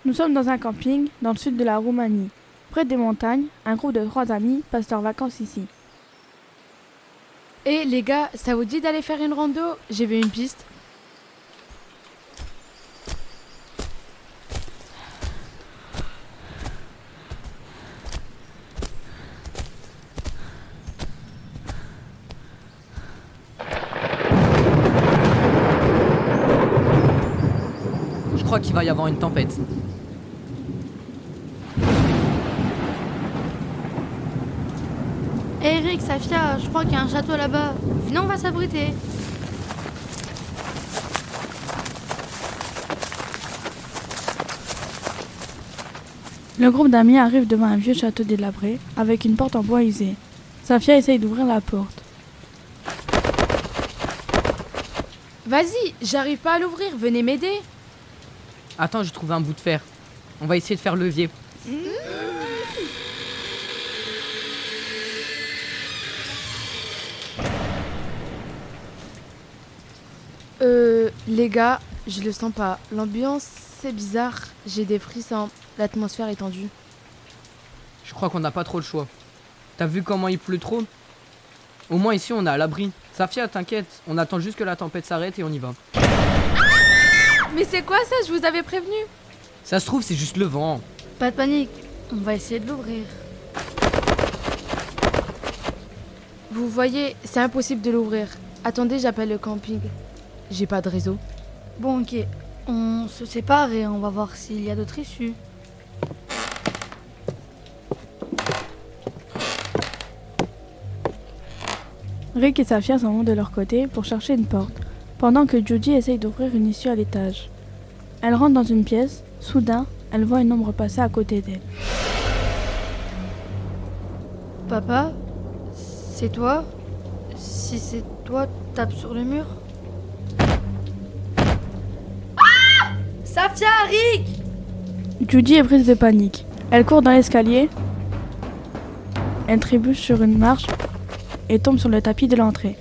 Nous sommes dans un camping dans le sud de la Roumanie. Près des montagnes, un groupe de 3 amis passe leurs vacances ici. Et les gars, ça vous dit d'aller faire une rando? J'ai vu une piste. Je crois qu'il va y avoir une tempête. Eric, Safia, je crois qu'il y a un château là-bas. Venez, on va s'abriter. Le groupe d'amis arrive devant un vieux château délabré avec une porte en bois usé. Safia essaye d'ouvrir la porte. Vas-y, j'arrive pas à l'ouvrir, venez m'aider. Attends, j'ai trouvé un bout de fer. On va essayer de faire levier. Les gars, je le sens pas. L'ambiance, c'est bizarre. J'ai des frissons. L'atmosphère est tendue. Je crois qu'on n'a pas trop le choix. T'as vu comment il pleut trop? Au moins ici on est à l'abri. Safia, t'inquiète, on attend juste que la tempête s'arrête et on y va. Mais c'est quoi ça? Je vous avais prévenu. Ça se trouve, c'est juste le vent. Pas de panique, on va essayer de l'ouvrir. Vous voyez, c'est impossible de l'ouvrir. Attendez, j'appelle le camping. J'ai pas de réseau. Bon, ok, on se sépare et on va voir s'il y a d'autres issues. Rick et Safia s'en vont de leur côté pour chercher une porte, pendant que Judy essaye d'ouvrir une issue à l'étage. Elle rentre dans une pièce, soudain, elle voit une ombre passer à côté d'elle. Papa, c'est toi? Si c'est toi, tape sur le mur. Safia, Rick! Judy est prise de panique. Elle court dans l'escalier, elle trébuche sur une marche et tombe sur le tapis de l'entrée.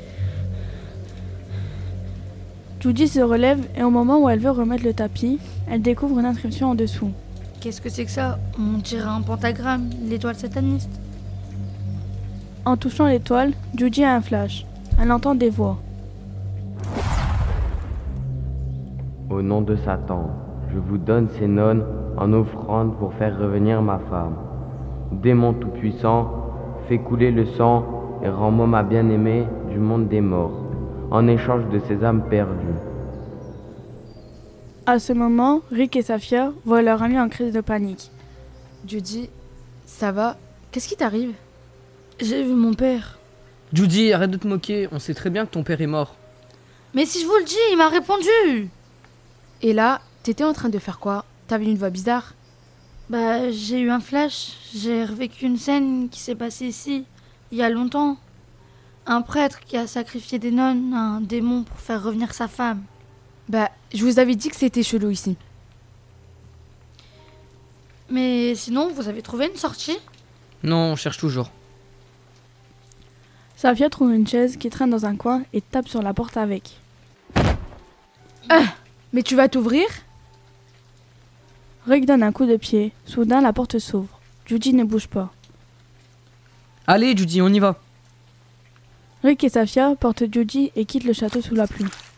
Judy se relève et au moment où elle veut remettre le tapis, elle découvre une inscription en dessous. Qu'est-ce que c'est que ça? On dirait un pentagramme, l'étoile sataniste. En touchant l'étoile, Judy a un flash. Elle entend des voix. Au nom de Satan, je vous donne ces nonnes en offrande pour faire revenir ma femme. Démon tout-puissant, fais couler le sang et rends-moi ma bien-aimée du monde des morts, en échange de ses âmes perdues. À ce moment, Rick et Safia voient leur ami en crise de panique. Judy, ça va? Qu'est-ce qui t'arrive? J'ai vu mon père. Judy, arrête de te moquer, on sait très bien que ton père est mort. Mais si je vous le dis, il m'a répondu! Et là, t'étais en train de faire quoi? T'avais une voix bizarre. Bah, j'ai eu un flash. J'ai revécu une scène qui s'est passée ici, il y a longtemps. Un prêtre qui a sacrifié des nonnes à un démon pour faire revenir sa femme. Bah, je vous avais dit que c'était chelou ici. Mais sinon, vous avez trouvé une sortie? Non, on cherche toujours. Safia trouve une chaise qui traîne dans un coin et tape sur la porte avec. Mais tu vas t'ouvrir? Rick donne un coup de pied. Soudain, la porte s'ouvre. Judy ne bouge pas. Allez Judy, on y va. Rick et Safia portent Judy et quittent le château sous la pluie.